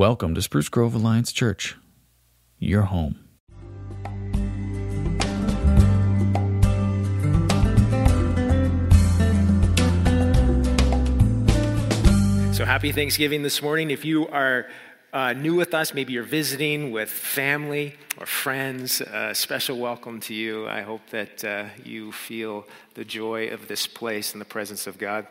Welcome to Spruce Grove Alliance Church, your home. So happy Thanksgiving this morning. If you are new with us, maybe you're visiting with family or friends, a special welcome to you. I hope that you feel the joy of this place and the presence of God.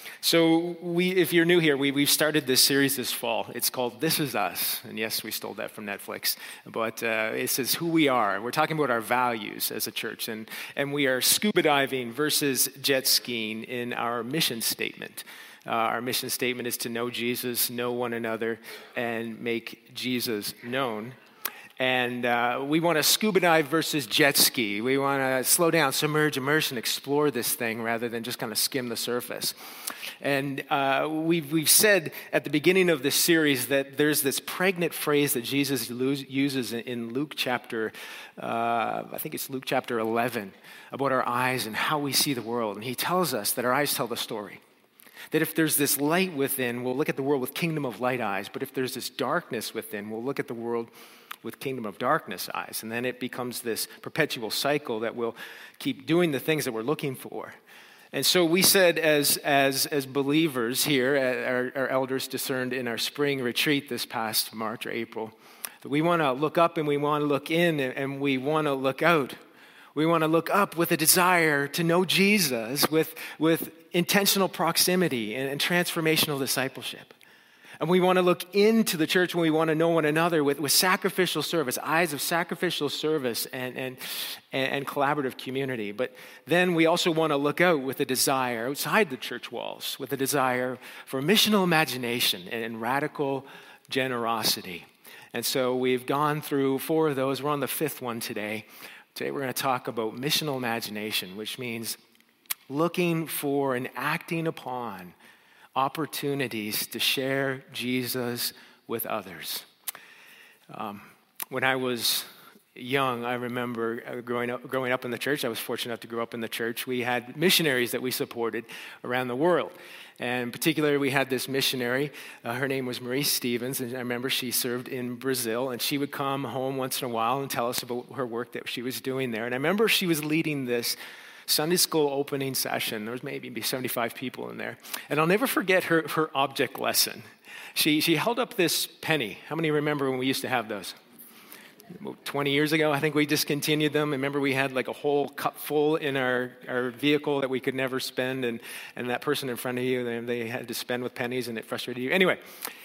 So if you're new here, we've started this series this fall. It's called This Is Us. And yes, we stole that from Netflix. But it says who we are. We're talking about our values as a church. And we are scuba diving versus jet skiing in our mission statement. Our mission statement is to know Jesus, know one another, and make Jesus known. And we want to scuba dive versus jet ski. We want to slow down, submerge, immerse, and explore this thing rather than just kind of skim the surface. And we've said at the beginning of this series that there's this pregnant phrase that Jesus uses in Luke chapter, I think it's Luke chapter 11, about our eyes and how we see the world. And he tells us that our eyes tell the story. That if there's this light within, we'll look at the world with kingdom of light eyes. But if there's this darkness within, we'll look at the world with kingdom of darkness eyes. And then it becomes this perpetual cycle that will keep doing the things that we're looking for. And so we said as believers here, our elders discerned in our spring retreat this past March or April, that we want to look up and we want to look in and we want to look out. We want to look up with a desire to know Jesus with intentional proximity and transformational discipleship. And we want to look into the church when we want to know one another with sacrificial service, eyes of sacrificial service and collaborative community. But then we also want to look out with a desire outside the church walls, with a desire for missional imagination and radical generosity. And so we've gone through 4 of those. We're on the 5th one today. Today we're going to talk about missional imagination, which means looking for and acting upon opportunities to share Jesus with others. When I was young, I remember growing up in the church. I was fortunate enough to grow up in the church. We had missionaries that we supported around the world. And in particular, we had this missionary. Her name was Marie Stevens, and I remember she served in Brazil. And she would come home once in a while and tell us about her work that she was doing there. And I remember she was leading this Sunday school opening session. There was maybe 75 people in there. And I'll never forget her object lesson. She held up this penny. How many remember when we used to have those? About 20 years ago, I think we discontinued them. I remember we had like a whole cup full in our vehicle that we could never spend. And that person in front of you, they had to spend with pennies and it frustrated you. Anyway,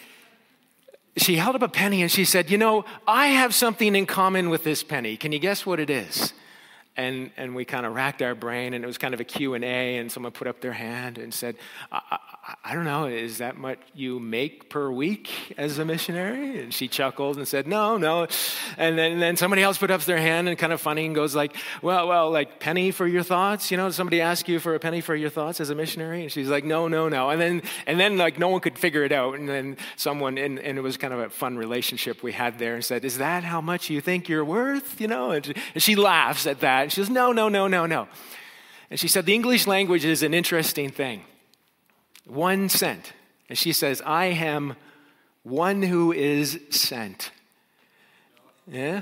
she held up a penny and she said, I have something in common with this penny. Can you guess what it is? And we kind of racked our brain, and it was kind of a Q&A, and someone put up their hand and said, I don't know, is that what you make per week as a missionary? And she chuckled and said, no. And then somebody else put up their hand and kind of funny and goes like, well, like penny for your thoughts? Somebody ask you for a penny for your thoughts as a missionary? And she's like, no. And then like no one could figure it out. And then someone, and it was kind of a fun relationship we had there, and said, is that how much you think you're worth? And she laughs at that. And she says, no. And she said, the English language is an interesting thing. 1 cent. And she says, I am one who is sent. Yeah.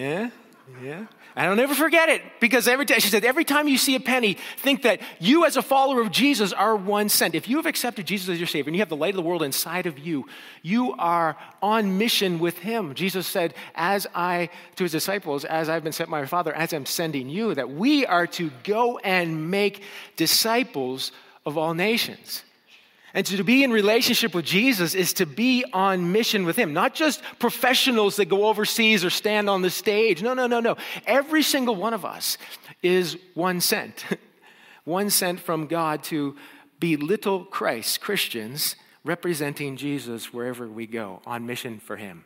And I'll never forget it, because she said, every time you see a penny, think that you as a follower of Jesus are 1 cent. If you have accepted Jesus as your Savior and you have the light of the world inside of you, you are on mission with him. Jesus said, to his disciples, as I've been sent by my Father, as I'm sending you, that we are to go and make disciples of all nations. And to be in relationship with Jesus is to be on mission with him. Not just professionals that go overseas or stand on the stage. No. Every single one of us is 1 cent. 1 cent from God to be little Christians representing Jesus wherever we go, on mission for him.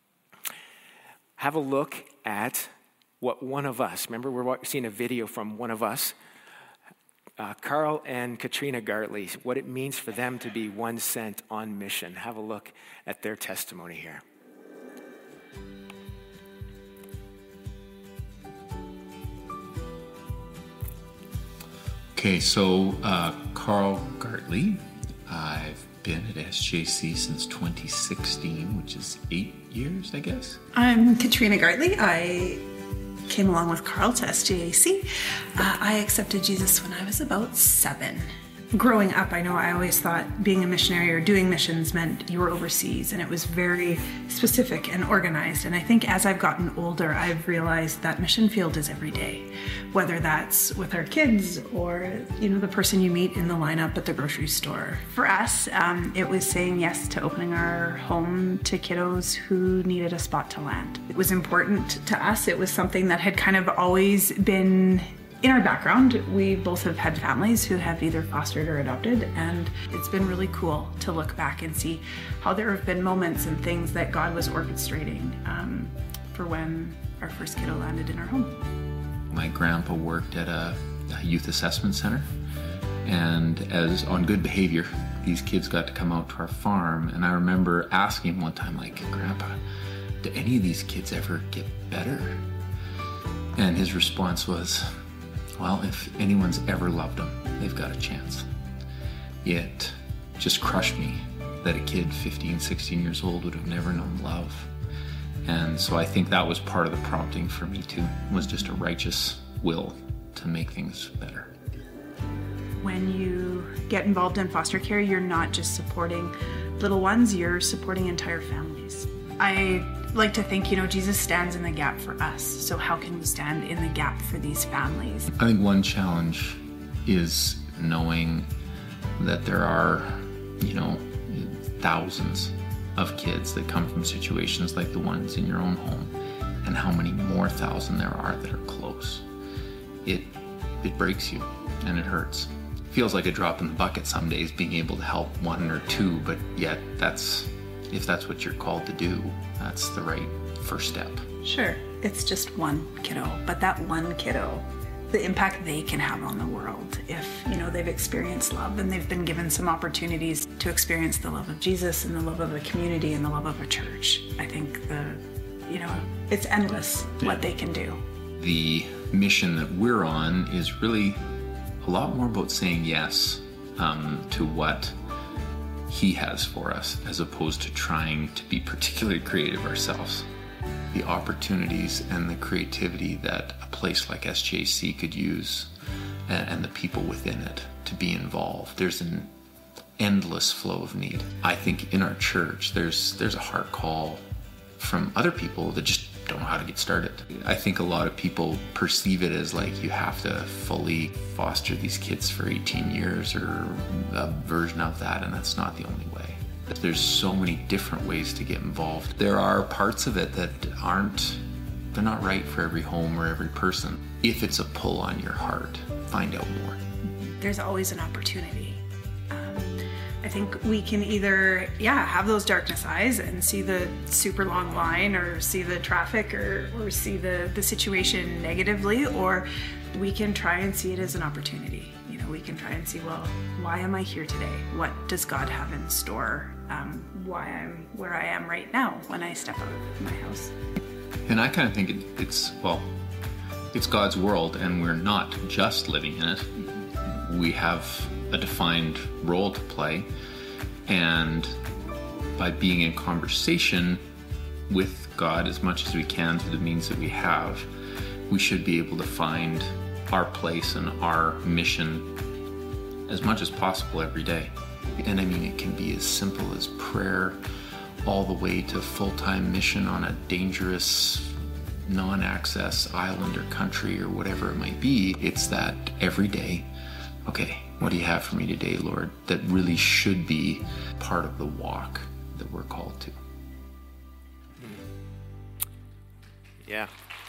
Have a look at what one of us, remember we're seeing a video from one of us, Carl and Katrina Gartley, what it means for them to be 1 cent on mission. Have a look at their testimony here. Okay, so Carl Gartley, I've been at SJC since 2016, which is 8 years, I guess. I'm Katrina Gartley. I came along with Carl to SJAC. I accepted Jesus when I was about 7. Growing up, I know I always thought being a missionary or doing missions meant you were overseas, and it was very specific and organized. And I think as I've gotten older, I've realized that mission field is every day, whether that's with our kids or, the person you meet in the lineup at the grocery store. For us, it was saying yes to opening our home to kiddos who needed a spot to land. It was important to us. It was something that had kind of always been in our background. We both have had families who have either fostered or adopted, and it's been really cool to look back and see how there have been moments and things that God was orchestrating for when our first kiddo landed in our home. My grandpa worked at a youth assessment center, and as on good behavior, these kids got to come out to our farm, and I remember asking him one time, Grandpa, do any of these kids ever get better? And his response was, well, if anyone's ever loved them, they've got a chance. It just crushed me that a kid 15, 16 years old would have never known love. And so I think that was part of the prompting for me too, was just a righteous will to make things better. When you get involved in foster care, you're not just supporting little ones, you're supporting entire families. I like to think, Jesus stands in the gap for us. So how can we stand in the gap for these families? I think one challenge is knowing that there are, thousands of kids that come from situations like the ones in your own home, and how many more thousand there are that are close. It breaks you and it hurts. It feels like a drop in the bucket some days being able to help one or two, but yet if that's what you're called to do, that's the right first step. Sure, it's just one kiddo, but that one kiddo, the impact they can have on the world if, they've experienced love and they've been given some opportunities to experience the love of Jesus and the love of a community and the love of a church. I think it's endless what they can do. The mission that we're on is really a lot more about saying yes to what He has for us, as opposed to trying to be particularly creative ourselves. The opportunities and the creativity that a place like SJC could use, and the people within it to be involved. There's an endless flow of need. I think in our church, there's a heart call from other people that just don't know how to get started. I think a lot of people perceive it as like you have to fully foster these kids for 18 years or a version of that, and that's not the only way. There's so many different ways to get involved. There are parts of it that they're not right for every home or every person. If it's a pull on your heart, find out more. There's always an opportunity. I think we can either, have those darkness eyes and see the super long line or see the traffic or see the situation negatively, or we can try and see it as an opportunity. We can try and see, well, why am I here today? What does God have in store? Why I'm where I am right now when I step out of my house. And I kind of think it's God's world, and we're not just living in it. We have a defined role to play, and by being in conversation with God as much as we can through the means that we have, we should be able to find our place and our mission as much as possible every day. And it can be as simple as prayer all the way to full-time mission on a dangerous non-access island or country or whatever it might be. It's that every day, okay, what do you have for me today, Lord? That really should be part of the walk that we're called to. Yeah.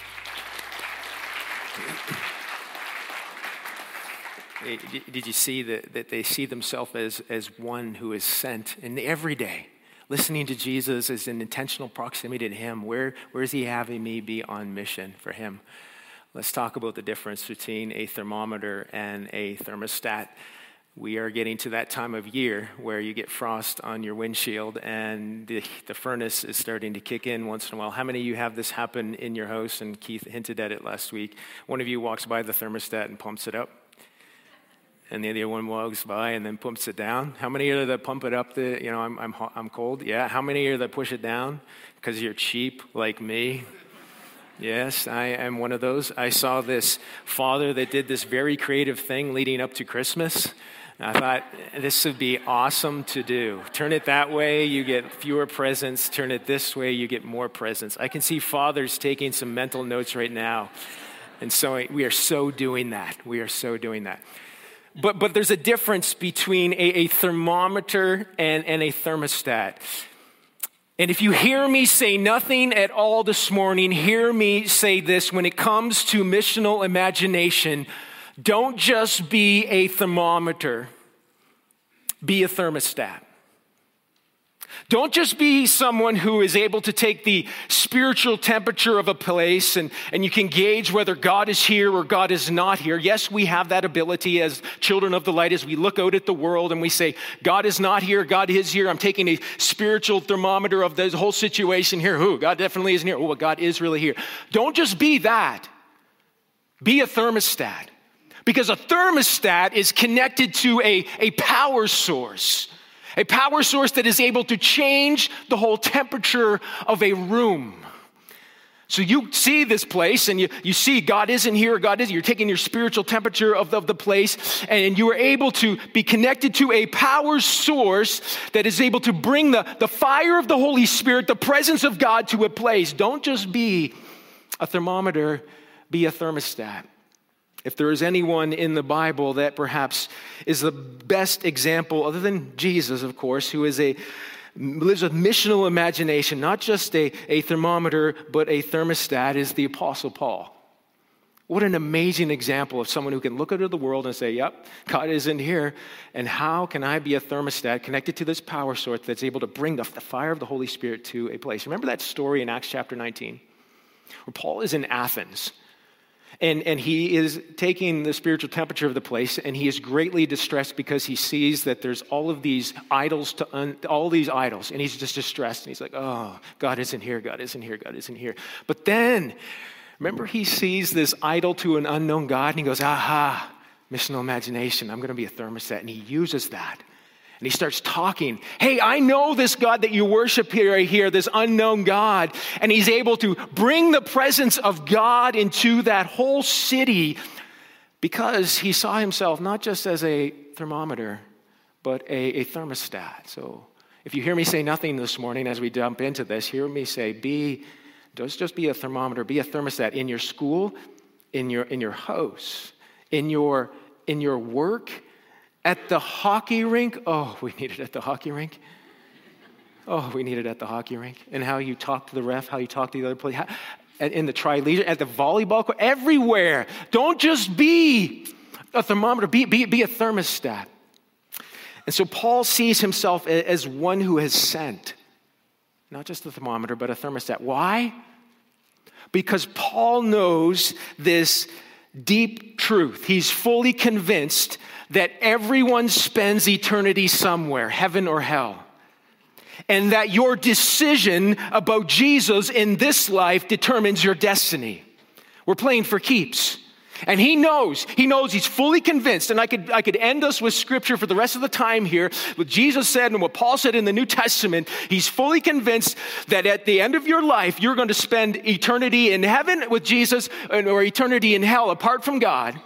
Did you see that they see themselves as one who is sent in every day? Listening to Jesus is in intentional proximity to Him. Where is He having me be on mission for Him? Let's talk about the difference between a thermometer and a thermostat. We are getting to that time of year where you get frost on your windshield and the furnace is starting to kick in once in a while. How many of you have this happen in your house? And Keith hinted at it last week. One of you walks by the thermostat and pumps it up. And the other one walks by and then pumps it down. How many are that pump it up? I'm cold. Yeah. How many are that push it down because you're cheap like me? Yes, I am one of those. I saw this father that did this very creative thing leading up to Christmas. I thought, this would be awesome to do. Turn it that way, you get fewer presents. Turn it this way, you get more presents. I can see fathers taking some mental notes right now. And so we are so doing that. We are so doing that. But there's a difference between a thermometer and a thermostat. And if you hear me say nothing at all this morning, hear me say this. When it comes to missional imagination, don't just be a thermometer, be a thermostat. Don't just be someone who is able to take the spiritual temperature of a place and you can gauge whether God is here or God is not here. Yes, we have that ability as children of the light as we look out at the world and we say, God is not here, God is here. I'm taking a spiritual thermometer of the whole situation here. God definitely isn't here. Oh, God is really here. Don't just be that. Be a thermostat. Because a thermostat is connected to a power source. A power source that is able to change the whole temperature of a room. So you see this place and you see God isn't here, God is. You're taking your spiritual temperature of the place and you are able to be connected to a power source that is able to bring the fire of the Holy Spirit, the presence of God to a place. Don't just be a thermometer, be a thermostat. If there is anyone in the Bible that perhaps is the best example, other than Jesus, of course, who lives with missional imagination, not just a thermometer, but a thermostat, is the Apostle Paul. What an amazing example of someone who can look into the world and say, yep, God isn't here. And how can I be a thermostat connected to this power source that's able to bring the fire of the Holy Spirit to a place? Remember that story in Acts chapter 19, where Paul is in Athens. And he is taking the spiritual temperature of the place, and he is greatly distressed because he sees that there's all of these idols, and he's just distressed. And he's like, oh, God isn't here, God isn't here, God isn't here. But then, remember, he sees this idol to an unknown God, and he goes, aha, missional imagination, I'm going to be a thermostat. And he uses that. And he starts talking. Hey, I know this God that you worship here, this unknown God. And he's able to bring the presence of God into that whole city because he saw himself not just as a thermometer, but a thermostat. So if you hear me say nothing this morning as we jump into this, hear me say, don't just be a thermometer, be a thermostat in your school, in your house, in your work, at the hockey rink. Oh, we need it at the hockey rink. Oh, we need it at the hockey rink. And how you talk to the ref, how you talk to the other player, in the tri-leader, at the volleyball court, everywhere. Don't just be a thermometer, be a thermostat. And so Paul sees himself as one who has sent, not just a thermometer, but a thermostat. Why? Because Paul knows this deep truth. He's fully convinced that everyone spends eternity somewhere, heaven or hell. And that your decision about Jesus in this life determines your destiny. We're playing for keeps. And he knows, he's fully convinced, and I could end us with scripture for the rest of the time here, what Jesus said and what Paul said in the New Testament. He's fully convinced that at the end of your life, you're going to spend eternity in heaven with Jesus or eternity in hell apart from God.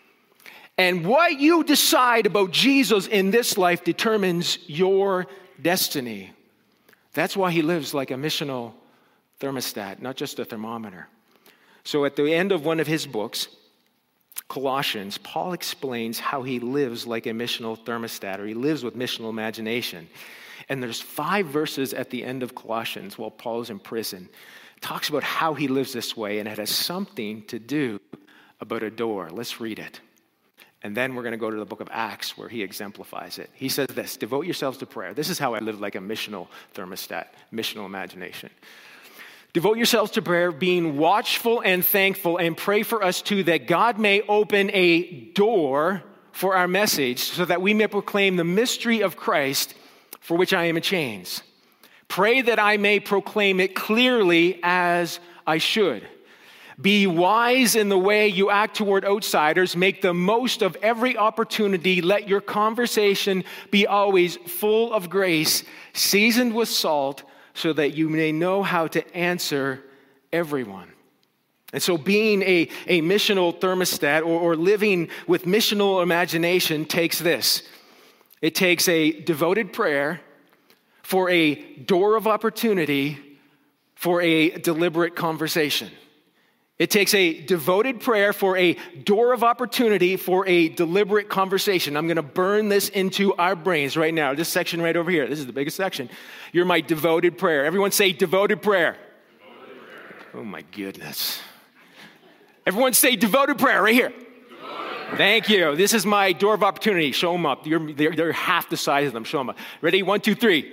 And what you decide about Jesus in this life determines your destiny. That's why he lives like a missional thermostat, not just a thermometer. So at the end of one of his books, Colossians, Paul explains how he lives like a missional thermostat, or he lives with missional imagination. And there's 5 verses at the end of Colossians while Paul is in prison. It talks about how he lives this way, and it has something to do about a door. Let's read it. And then we're going to go to the book of Acts where he exemplifies it. He says this, devote yourselves to prayer. This is how I live like a missional thermostat, missional imagination. Devote yourselves to prayer, being watchful and thankful, and pray for us too, that God may open a door for our message so that we may proclaim the mystery of Christ for which I am in chains. Pray that I may proclaim it clearly as I should. Be wise in the way you act toward outsiders. Make the most of every opportunity. Let your conversation be always full of grace, seasoned with salt, so that you may know how to answer everyone. And so being a missional thermostat or living with missional imagination takes this. It takes a devoted prayer for a door of opportunity for a deliberate conversation. It takes a devoted prayer for a door of opportunity for a deliberate conversation. I'm going to burn this into our brains right now. This section right over here. This is the biggest section. You're my devoted prayer. Everyone say devoted prayer. Devoted prayer. Oh my goodness. Everyone say devoted prayer right here. Thank you. This is my door of opportunity. Show them up. They're half the size of them. Show them up. Ready? 1, 2, 3.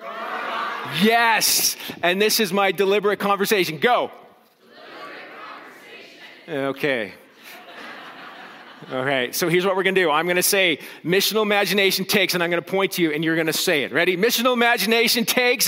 Yes. And this is my deliberate conversation. Go. Okay. All right. So here's what we're going to do. I'm going to say missional imagination takes, and I'm going to point to you, and you're going to say it. Ready? Missional imagination takes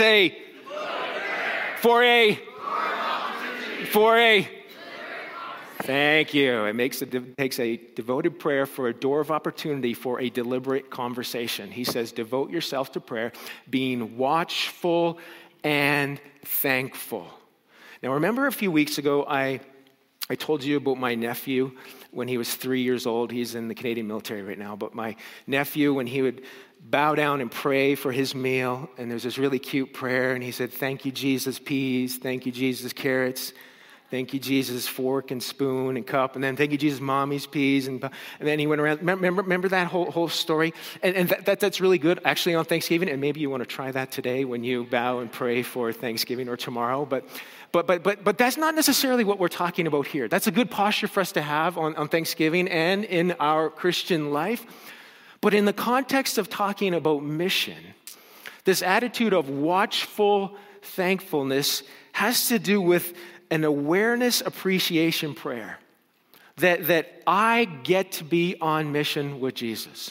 Thank you. It takes a devoted prayer for a door of opportunity for a deliberate conversation. He says, devote yourself to prayer, being watchful and thankful. Now, remember a few weeks ago, I told you about my nephew when he was 3 years old. He's in the Canadian military right now. But my nephew, when he would bow down and pray for his meal, and there's this really cute prayer, and he said, thank you, Jesus, peas. Thank you, Jesus, carrots. Thank you, Jesus, fork and spoon and cup. And then thank you, Jesus, mommy's peas. And then he went around. Remember that whole story? And that's really good, actually, on Thanksgiving. And maybe you want to try that today when you bow and pray for Thanksgiving or tomorrow. But that's not necessarily what we're talking about here. That's a good posture for us to have on Thanksgiving and in our Christian life. But in the context of talking about mission, this attitude of watchful thankfulness has to do with an awareness appreciation prayer that I get to be on mission with Jesus.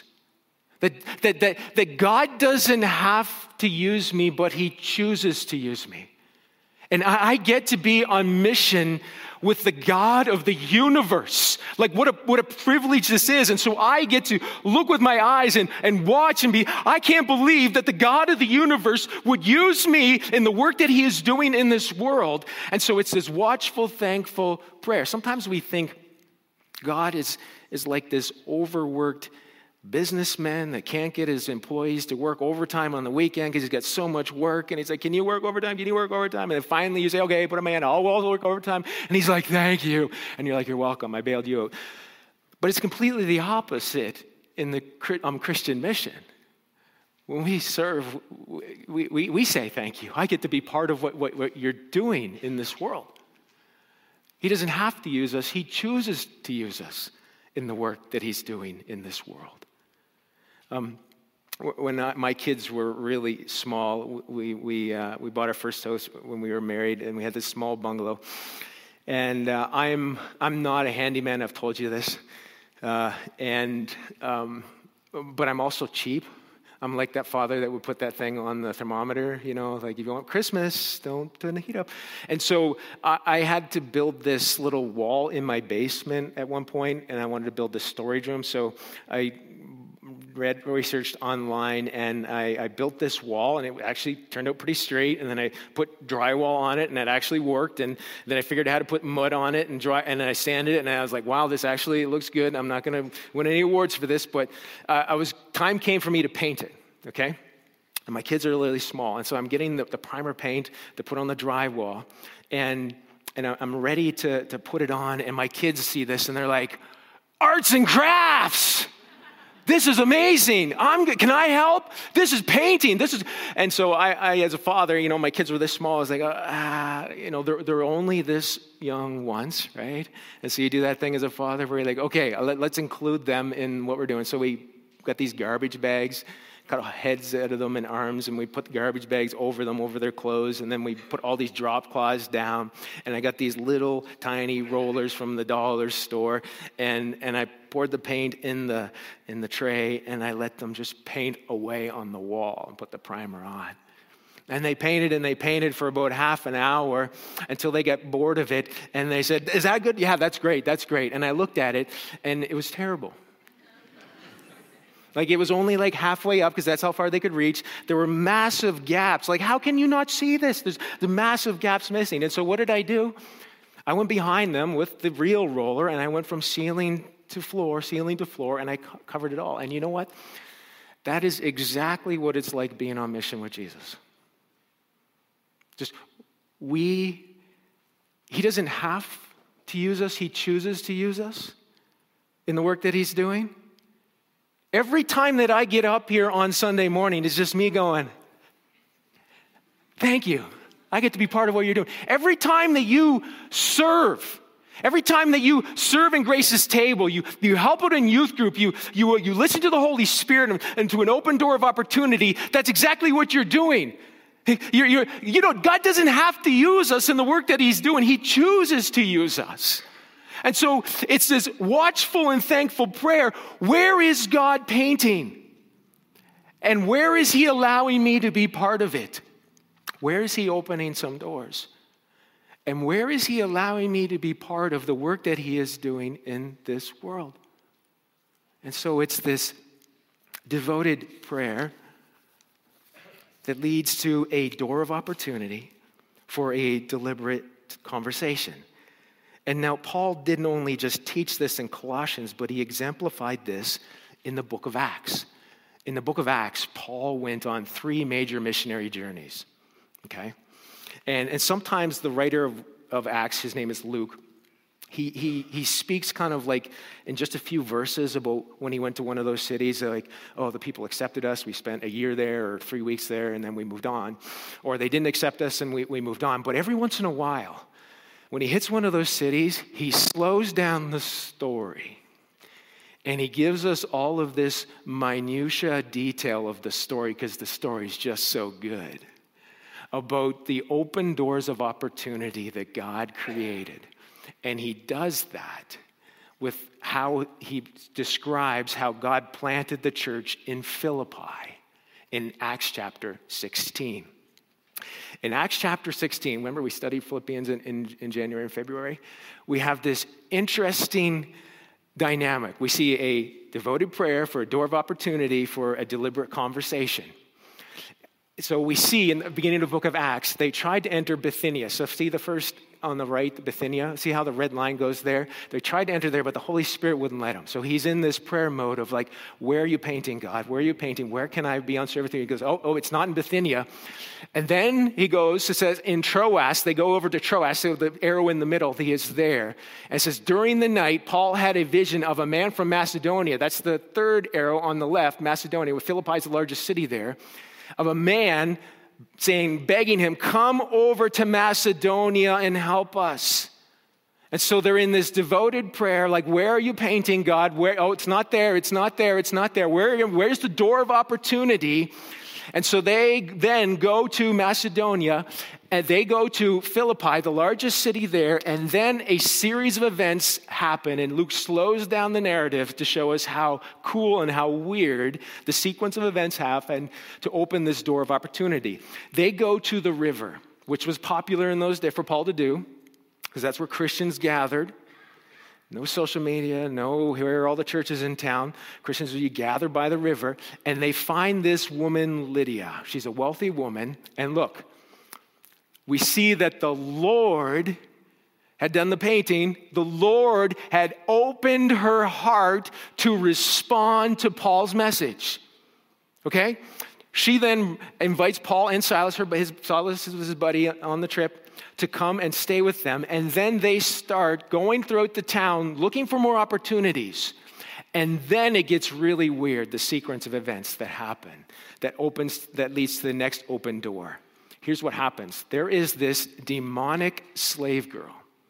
That God doesn't have to use me, but he chooses to use me. And I get to be on mission with the God of the universe. Like what a privilege this is. And so I get to look with my eyes and watch and I can't believe that the God of the universe would use me in the work that he is doing in this world. And so it's this watchful, thankful prayer. Sometimes we think God is like this overworked businessman that can't get his employees to work overtime on the weekend because he's got so much work. And he's like, can you work overtime? Can you work overtime? And then finally you say, okay, put a man, I'll work overtime. And he's like, thank you. And you're like, you're welcome. I bailed you out. But it's completely the opposite in the Christian mission. When we serve, we say thank you. I get to be part of what you're doing in this world. He doesn't have to use us. He chooses to use us in the work that he's doing in this world. When my kids were really small, we bought our first house when we were married, and we had this small bungalow. And I'm not a handyman. I've told you this, but I'm also cheap. I'm like that father that would put that thing on the thermometer, like if you want Christmas, don't turn the heat up. And so I had to build this little wall in my basement at one point, and I wanted to build this storage room. So I researched online, and I built this wall, and it actually turned out pretty straight. And then I put drywall on it, and it actually worked. And then I figured out how to put mud on it and then I sanded it, and I was like, wow, this actually looks good. I'm not going to win any awards for this, but time came for me to paint it, okay? And my kids are really small, and so I'm getting the primer paint to put on the drywall, and I'm ready to put it on, and my kids see this, and they're like, arts and crafts! This is amazing. Can I help? This is painting. And so I as a father, my kids were this small. I was like, they're only this young once, right? And so you do that thing as a father where you're like, okay, let's include them in what we're doing. So we got these garbage bags, cut heads out of them and arms, and we put the garbage bags over them, over their clothes, and then we put all these drop cloths down, and I got these little tiny rollers from the dollar store, and I poured the paint in the tray, and I let them just paint away on the wall and put the primer on. And they painted for about half an hour until they got bored of it. And they said, is that good? Yeah, that's great. And I looked at it, and it was terrible. Like, it was only like halfway up, because that's how far they could reach. There were massive gaps. Like, how can you not see this? There's the massive gaps missing. And so what did I do? I went behind them with the real roller, and I went from ceiling to floor, and I covered it all. And you know what? That is exactly what it's like being on mission with Jesus. He doesn't have to use us. He chooses to use us in the work that he's doing. Every time that I get up here on Sunday morning, it's just me going, thank you. I get to be part of what you're doing. Every time that you serve in Grace's table, you help out in youth group, you listen to the Holy Spirit and to an open door of opportunity, that's exactly what you're doing. God doesn't have to use us in the work that he's doing. He chooses to use us. And so it's this watchful and thankful prayer. Where is God painting? And where is he allowing me to be part of it? Where is he opening some doors? And where is he allowing me to be part of the work that he is doing in this world? And so it's this devoted prayer that leads to a door of opportunity for a deliberate conversation. And now Paul didn't only just teach this in Colossians, but he exemplified this in the book of Acts. In the book of Acts, Paul went on 3 major missionary journeys, okay? And sometimes the writer of Acts, his name is Luke, he speaks kind of like in just a few verses about when he went to one of those cities, like, oh, the people accepted us, we spent a year there or 3 weeks there, and then we moved on. Or they didn't accept us and we moved on. But every once in a while, when he hits one of those cities, he slows down the story. And he gives us all of this minutia detail of the story, because the story's just so good, about the open doors of opportunity that God created. And he does that with how he describes how God planted the church in Philippi in Acts chapter 16. In Acts chapter 16, remember we studied Philippians in January and February? We have this interesting dynamic. We see a devoted prayer for a door of opportunity for a deliberate conversation. So we see in the beginning of the book of Acts, they tried to enter Bithynia. So see the first on the right, Bithynia? See how the red line goes there? They tried to enter there, but the Holy Spirit wouldn't let them. So he's in this prayer mode of like, where are you painting, God? Where are you painting? Where can I be on service? He goes, oh, it's not in Bithynia. And then he goes, it says in Troas, they go over to Troas, so the arrow in the middle, he is there. And it says, during the night, Paul had a vision of a man from Macedonia. That's the third arrow on the left, Macedonia, with Philippi is the largest city there. Of a man begging him, come over to Macedonia and help us. And so they're in this devoted prayer, like, where are you painting, God? Where? Oh, it's not there. Where's the door of opportunity? And so they then go to Macedonia, and they go to Philippi, the largest city there, and then a series of events happen, and Luke slows down the narrative to show us how cool and how weird the sequence of events happen to open this door of opportunity. They go to the river, which was popular in those days for Paul to do, because that's where Christians gathered. No social media, no, here are all the churches in town. Christians, you gather by the river, and they find this woman, Lydia. She's a wealthy woman, and look, we see that the Lord had done the painting. The Lord had opened her heart to respond to Paul's message, okay? She then invites Paul and Silas, Silas was his buddy on the trip, to come and stay with them. And then they start going throughout the town looking for more opportunities. And then it gets really weird, the sequence of events that happen, that leads to the next open door. Here's what happens. There is this demonic slave girl,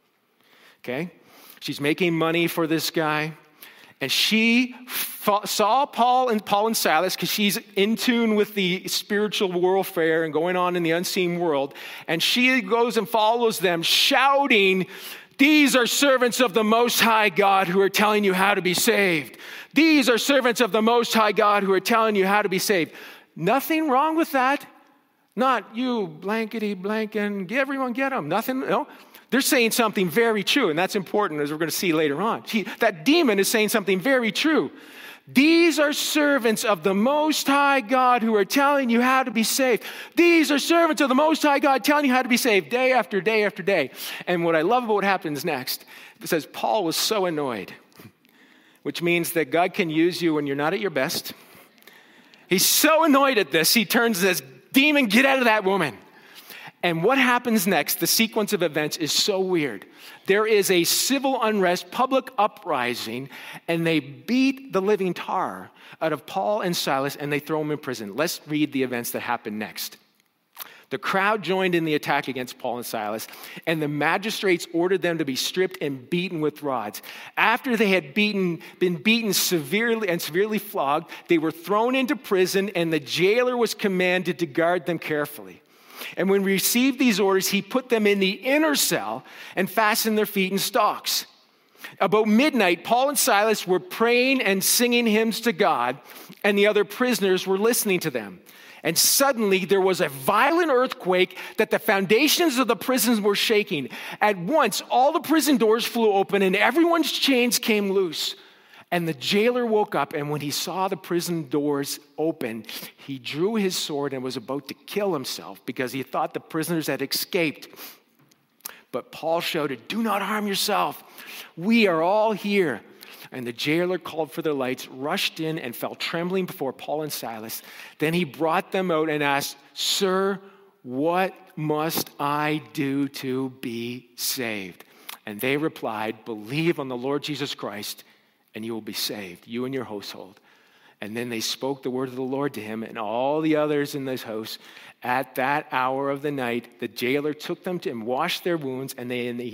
okay? She's making money for this guy. And she saw Paul and Silas, because she's in tune with the spiritual warfare and going on in the unseen world. And she goes and follows them, shouting, these are servants of the Most High God who are telling you how to be saved. These are servants of the Most High God who are telling you how to be saved. Nothing wrong with that. Not you, blankety blanking, everyone get them. Nothing, no. They're saying something very true, and that's important as we're going to see later on. That demon is saying something very true. These are servants of the Most High God who are telling you how to be saved. These are servants of the Most High God telling you how to be saved day after day after day. And what I love about what happens next, it says Paul was so annoyed, which means that God can use you when you're not at your best. He's so annoyed at this, he turns and says, demon, get out of that woman. And what happens next, the sequence of events is so weird. There is a civil unrest, public uprising, and they beat the living tar out of Paul and Silas, and they throw them in prison. Let's read the events that happen next. The crowd joined in the attack against Paul and Silas, and the magistrates ordered them to be stripped and beaten with rods. After they had been beaten severely flogged, they were thrown into prison, and the jailer was commanded to guard them carefully. And when we received these orders, he put them in the inner cell and fastened their feet in stocks. About midnight, Paul and Silas were praying and singing hymns to God, and the other prisoners were listening to them. And suddenly there was a violent earthquake that the foundations of the prisons were shaking. At once, all the prison doors flew open and everyone's chains came loose. And the jailer woke up, and when he saw the prison doors open, he drew his sword and was about to kill himself because he thought the prisoners had escaped. But Paul shouted, "Do not harm yourself. We are all here." And the jailer called for their lights, rushed in, and fell trembling before Paul and Silas. Then he brought them out and asked, "Sir, what must I do to be saved?" And they replied, "Believe on the Lord Jesus Christ, and you will be saved, you and your household." And then they spoke the word of the Lord to him and all the others in this house. At that hour of the night, the jailer took them to and washed their wounds, and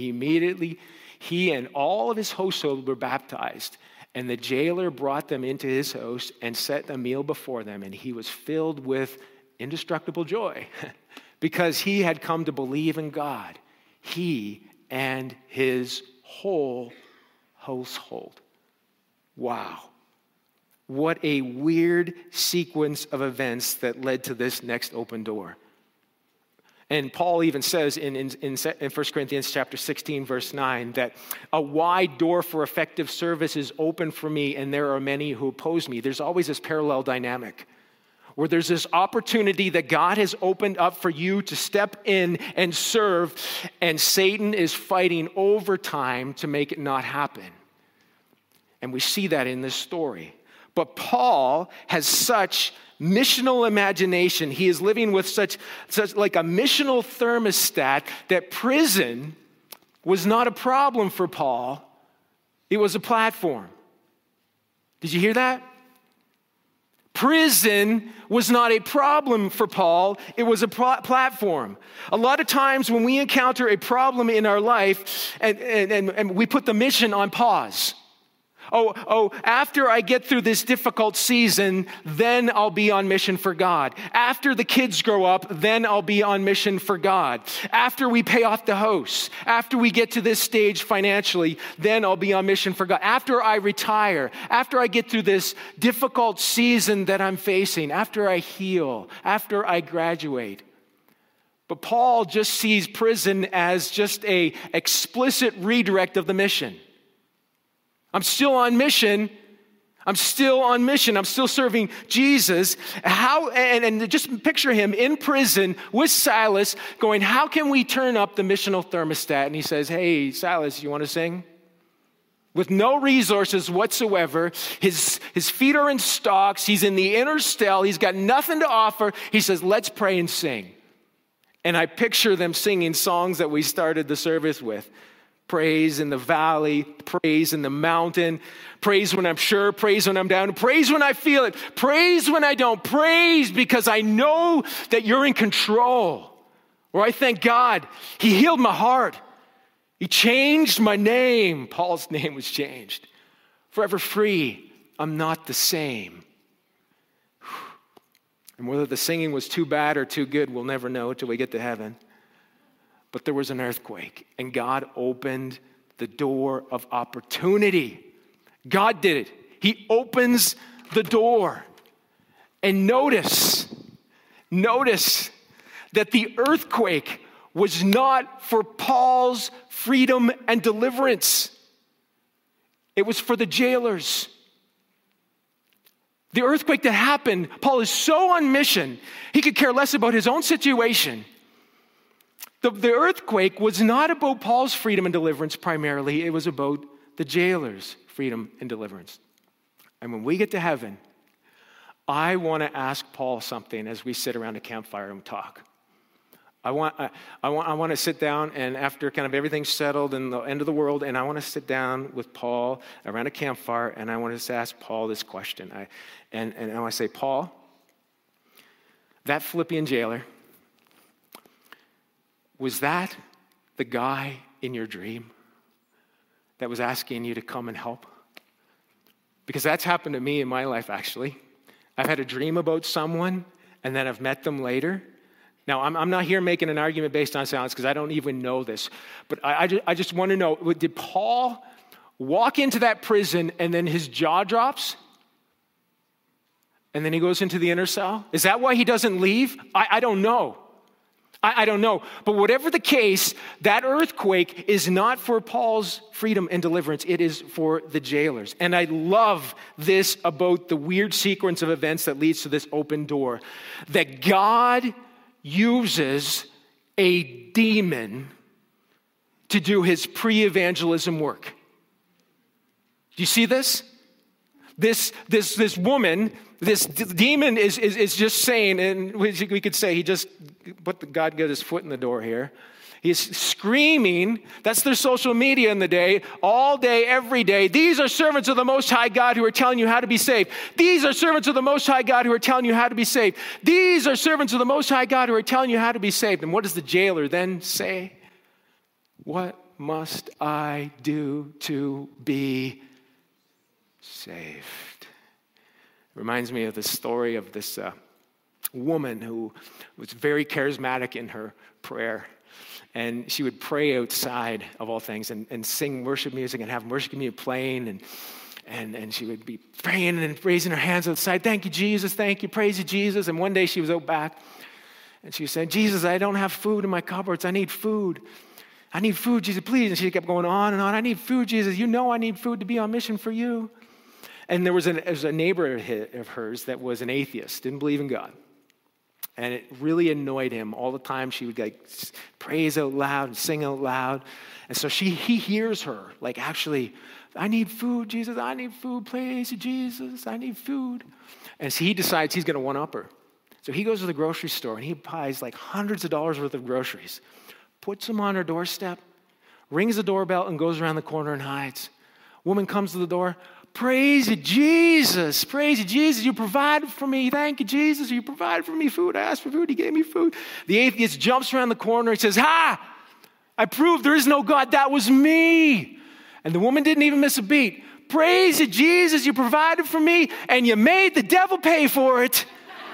he and all of his household were baptized. And the jailer brought them into his house and set a meal before them, and he was filled with indestructible joy because he had come to believe in God, he and his whole household. Wow. What a weird sequence of events that led to this next open door. And Paul even says in 1 Corinthians chapter 16, verse 9, that a wide door for effective service is open for me, and there are many who oppose me. There's always this parallel dynamic where there's this opportunity that God has opened up for you to step in and serve, and Satan is fighting overtime to make it not happen. And we see that in this story. But Paul has such missional imagination. He is living with such like a missional thermostat that prison was not a problem for Paul. It was a platform. Did you hear that? Prison was not a problem for Paul. It was a platform. A lot of times when we encounter a problem in our life and we put the mission on pause. After I get through this difficult season, then I'll be on mission for God. After the kids grow up, then I'll be on mission for God. After we pay off the house, after we get to this stage financially, then I'll be on mission for God. After I retire, after I get through this difficult season that I'm facing, after I heal, after I graduate. But Paul just sees prison as just an explicit redirect of the mission. I'm still on mission. I'm still serving Jesus. And just picture him in prison with Silas going, how can we turn up the missional thermostat? And he says, "Hey, Silas, you want to sing?" With no resources whatsoever. His feet are in stocks. He's in the inner cell. He's got nothing to offer. He says, "Let's pray and sing." And I picture them singing songs that we started the service with. Praise in the valley, praise in the mountain, praise when I'm sure, praise when I'm down, praise when I feel it, praise when I don't, praise because I know that you're in control. Or I thank God, he healed my heart. He changed my name. Paul's name was changed. Forever free, I'm not the same. And whether the singing was too bad or too good, we'll never know until we get to heaven. But there was an earthquake, and God opened the door of opportunity. God did it. He opens the door. And notice that the earthquake was not for Paul's freedom and deliverance. It was for the jailers. The earthquake that happened, Paul is so on mission, he could care less about his own situation. The earthquake was not about Paul's freedom and deliverance primarily. It was about the jailer's freedom and deliverance. And when we get to heaven, I want to ask Paul something as we sit around a campfire and talk. I want to sit down, and after kind of everything's settled and the end of the world, and I want to sit down with Paul around a campfire, and I want to ask Paul this question. And I want to say, Paul, that Philippian jailer, was that the guy in your dream that was asking you to come and help? Because that's happened to me in my life, actually. I've had a dream about someone, and then I've met them later. Now, I'm not here making an argument based on silence because I don't even know this. But I just want to know, did Paul walk into that prison and then his jaw drops? And then he goes into the inner cell? Is that why he doesn't leave? I don't know. I don't know. But whatever the case, that earthquake is not for Paul's freedom and deliverance. It is for the jailers. And I love this about the weird sequence of events that leads to this open door. That God uses a demon to do his pre-evangelism work. Do you see this? This woman, this demon is just saying, and we could say God got his foot in the door here. He's screaming. That's their social media in the day, all day, every day. These are servants of the Most High God who are telling you how to be saved. These are servants of the Most High God who are telling you how to be saved. These are servants of the Most High God who are telling you how to be saved. And what does the jailer then say? What must I do to be saved? It reminds me of the story of this woman who was very charismatic in her prayer. And she would pray outside, of all things, and sing worship music and have worship music playing. And she would be praying and raising her hands outside. Thank you, Jesus. Thank you. Praise you, Jesus. And one day she was out back. And she was saying, Jesus, I don't have food in my cupboards. I need food. I need food, Jesus, please. And she kept going on and on. I need food, Jesus. You know I need food to be on mission for you. And there was a neighbor of hers that was an atheist, didn't believe in God. And it really annoyed him all the time. She would praise out loud and sing out loud. And so he hears her actually, I need food, Jesus. I need food. Praise you, Jesus. I need food. And so he decides he's going to one-up her. So he goes to the grocery store and he buys hundreds of dollars worth of groceries, puts them on her doorstep, rings the doorbell and goes around the corner and hides. Woman comes to the door. Praise you, Jesus. Praise you, Jesus. You provided for me. Thank you, Jesus. You provided for me food. I asked for food. He gave me food. The atheist jumps around the corner and says, I proved there is no God. That was me. And the woman didn't even miss a beat. Praise you, Jesus. You provided for me and you made the devil pay for it.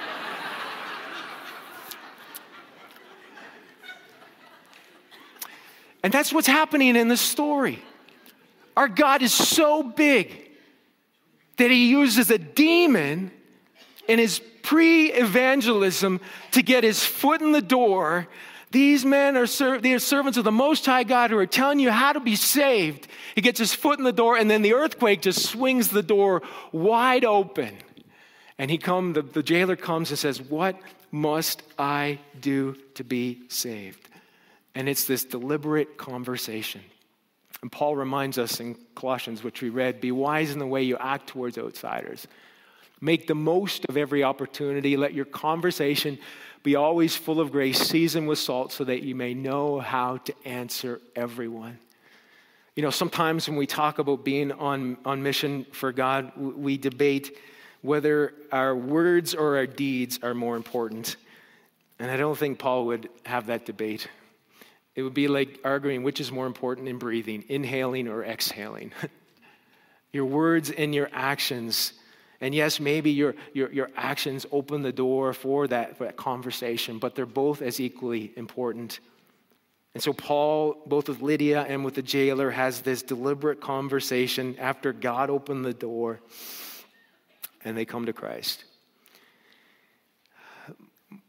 And that's what's happening in this story. Our God is so big that he uses a demon in his pre-evangelism to get his foot in the door. These men are servants of the Most High God who are telling you how to be saved. He gets his foot in the door, and then the earthquake just swings the door wide open. And the jailer comes and says, what must I do to be saved? And it's this deliberate conversation. And Paul reminds us in Colossians, which we read, be wise in the way you act towards outsiders. Make the most of every opportunity. Let your conversation be always full of grace, seasoned with salt, so that you may know how to answer everyone. You know, sometimes when we talk about being on mission for God, we debate whether our words or our deeds are more important. And I don't think Paul would have that debate. It would be like arguing which is more important in breathing, inhaling or exhaling. Your words and your actions. And yes, maybe your actions open the door for that conversation, but they're both as equally important. And so Paul, both with Lydia and with the jailer, has this deliberate conversation after God opened the door and they come to Christ.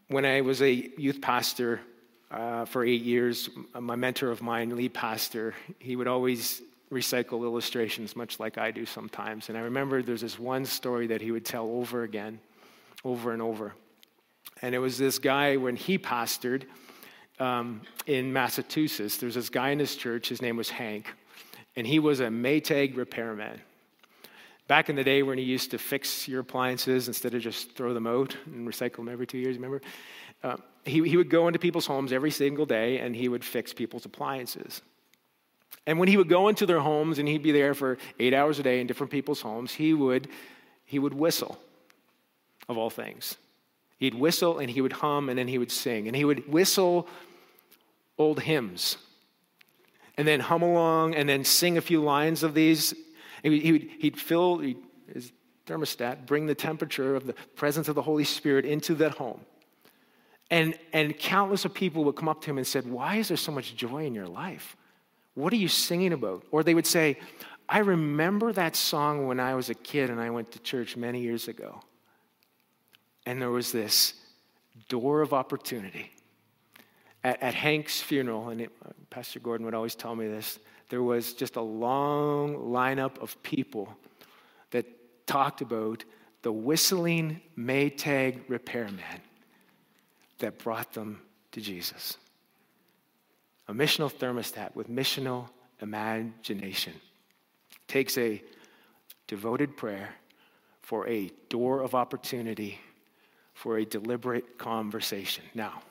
When I was a youth pastor for 8 years, my mentor of mine, lead pastor, he would always recycle illustrations, much like I do sometimes. And I remember there's this one story that he would tell over again, over and over. And it was this guy, when he pastored in Massachusetts, there's this guy in his church, his name was Hank, and he was a Maytag repairman. Back in the day when he used to fix your appliances instead of just throw them out and recycle them every 2 years, remember? He would go into people's homes every single day, and he would fix people's appliances. And when he would go into their homes, and he'd be there for 8 hours a day in different people's homes, he would whistle, of all things. He'd whistle, and he would hum, and then he would sing. And he would whistle old hymns, and then hum along, and then sing a few lines of these. He'd fill his thermostat, bring the temperature of the presence of the Holy Spirit into that home. And countless of people would come up to him and said, "Why is there so much joy in your life? What are you singing about?" Or they would say, "I remember that song when I was a kid and I went to church many years ago. And there was this door of opportunity." At Hank's funeral, and Pastor Gordon would always tell me this, there was just a long lineup of people that talked about the whistling Maytag repairman that brought them to Jesus. A missional thermostat with missional imagination takes a devoted prayer for a door of opportunity, for a deliberate conversation. Now,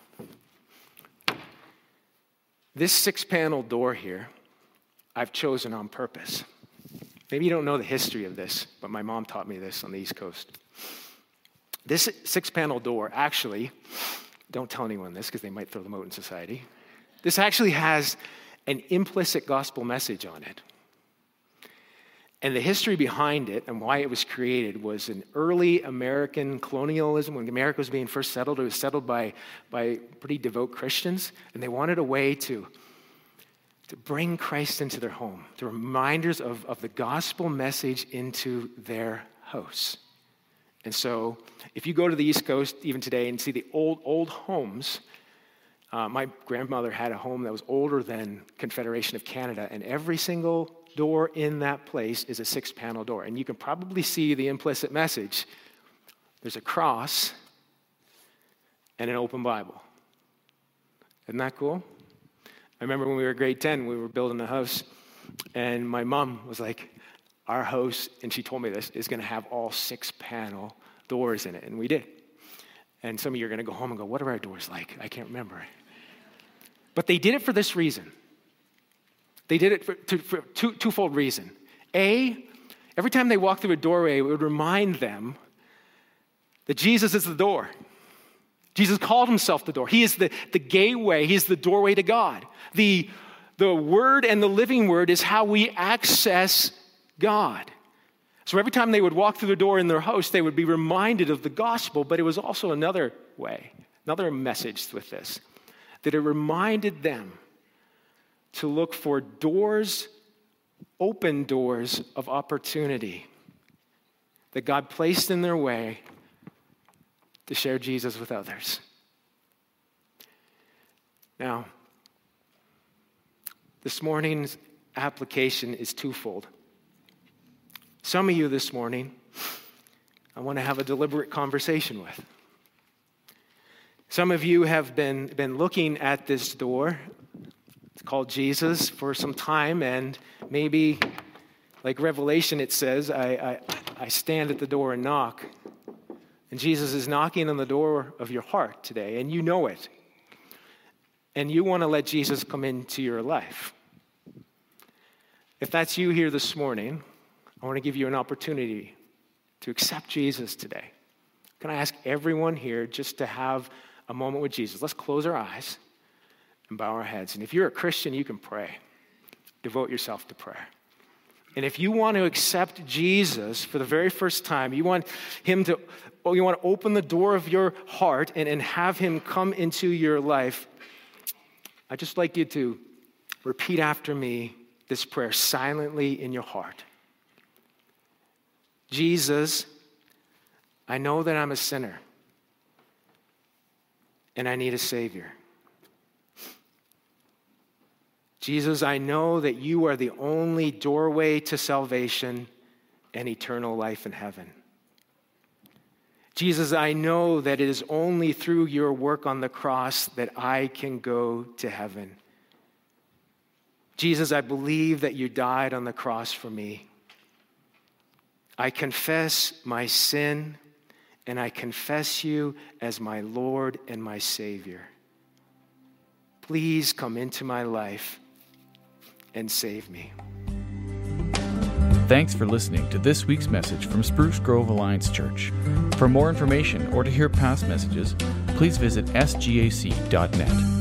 this 6-panel door here, I've chosen on purpose. Maybe you don't know the history of this, but my mom taught me this on the East Coast. This 6-panel door actually, don't tell anyone this because they might throw them out in society. This actually has an implicit gospel message on it. And the history behind it and why it was created was in early American colonialism. When America was being first settled, it was settled by pretty devout Christians, and they wanted a way to bring Christ into their home, the reminders of the gospel message into their house. And so if you go to the East Coast even today and see the old homes, my grandmother had a home that was older than Confederation of Canada, and every single door in that place is a 6-panel door. And you can probably see the implicit message. There's a cross and an open Bible. Isn't that cool? I remember when we were grade 10, we were building a house, and my mom was like, our house, and she told me this, is going to have all 6-panel doors in it, and we did. And some of you are going to go home and go, what are our doors like? I can't remember. But they did it for this reason. They did it for twofold reason. A, every time they walked through a doorway, it would remind them that Jesus is the door. Jesus called himself the door. He is the gateway. He is the doorway to God. The Word and the living Word is how we access God. So every time they would walk through the door in their house, they would be reminded of the gospel, but it was also another way, another message with this, that it reminded them to look for doors, open doors of opportunity that God placed in their way to share Jesus with others. Now, this morning's application is twofold. Some of you this morning, I want to have a deliberate conversation with. Some of you have been looking at this door, it's called Jesus, for some time, and maybe, like Revelation it says, I stand at the door and knock. And Jesus is knocking on the door of your heart today, and you know it. And you want to let Jesus come into your life. If that's you here this morning, I want to give you an opportunity to accept Jesus today. Can I ask everyone here just to have a moment with Jesus? Let's close our eyes and bow our heads. And if you're a Christian, you can pray. Devote yourself to prayer. And if you want to accept Jesus for the very first time, you want to open the door of your heart and have him come into your life, I'd just like you to repeat after me this prayer silently in your heart. Jesus, I know that I'm a sinner. and I need a Savior. Jesus, I know that you are the only doorway to salvation and eternal life in heaven. Jesus, I know that it is only through your work on the cross that I can go to heaven. Jesus, I believe that you died on the cross for me. I confess my sin, and I confess you as my Lord and my Savior. Please come into my life and save me. Thanks for listening to this week's message from Spruce Grove Alliance Church. For more information or to hear past messages, please visit sgac.net.